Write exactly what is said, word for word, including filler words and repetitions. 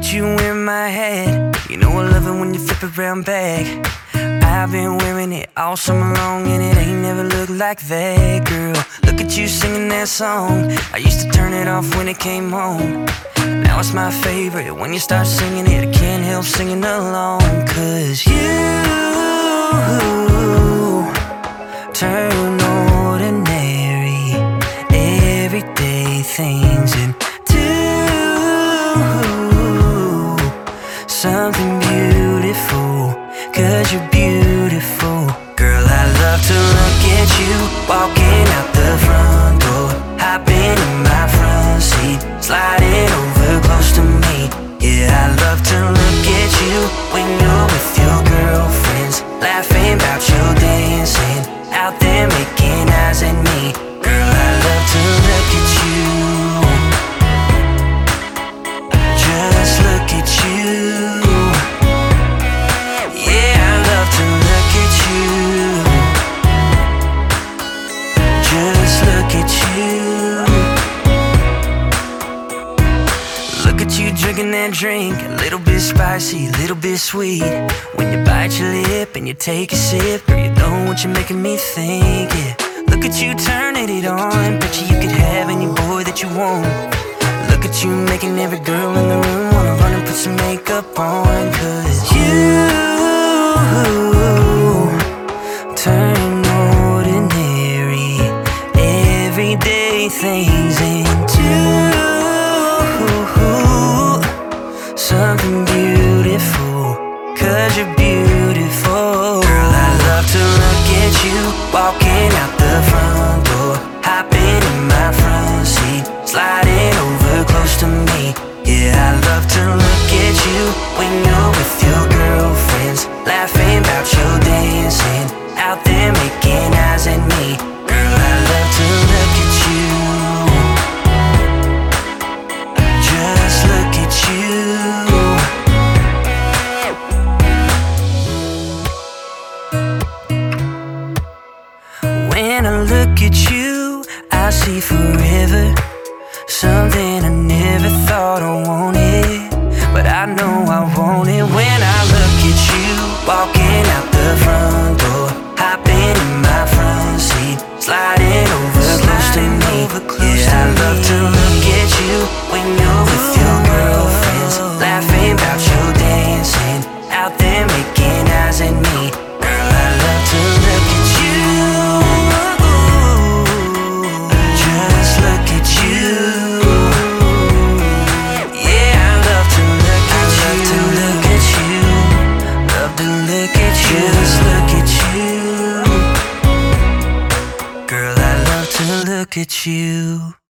at you wearing my hat. You know I love it when you flip it round back. I've been wearing it all summer long, and it ain't never looked like that, girl. Look at you singing that song. I used to turn it off when it came home. Now it's my favorite. When you start singing it, I can't help singing along. Cause you turn ordinary, everyday things into something beautiful. Cause you're beautiful. Girl, I love to look at you walking out the front door, hopping in my front seat, sliding over close to me. Yeah, I love to look at you when you're with your girlfriends, laughing about your dancing, out there making eyes at me. Girl, I love to look at you, just look at you. Yeah, I love to look at you, just look at you. Look at you drinking that drink, a little bit spicy, a little bit sweet. When you bite your lip and you take a sip, girl, you know what you're making me think, yeah. Look at you turning it on, bet you you could have any boy that you want. Look at you making every girl in the room wanna run and put some makeup on. Cause you turn ordinary, everyday things into something beautiful. Cause you're beautiful. Girl, I love to look at you walking out the front door, hopping in my front seat, sliding over close to me. Yeah, I love to look at you when you're with your girlfriends, laughing about your dancing, out there making eyes at me. Girl, I love to look at you, just look at you. When I look at you, I see forever, something I never thought I wanted, but I know I want it. When I look at you walking out the front door, hopping in my front seat, sliding over close to me. Yeah, I love to look at you when you're with your girlfriends, laughing about your dancing, out there making eyes at me. Girl, I love to look at you, just look at you. Yeah, I love to look at you, love to look at you, love to look at you, just look at you. Girl, I love to look at you.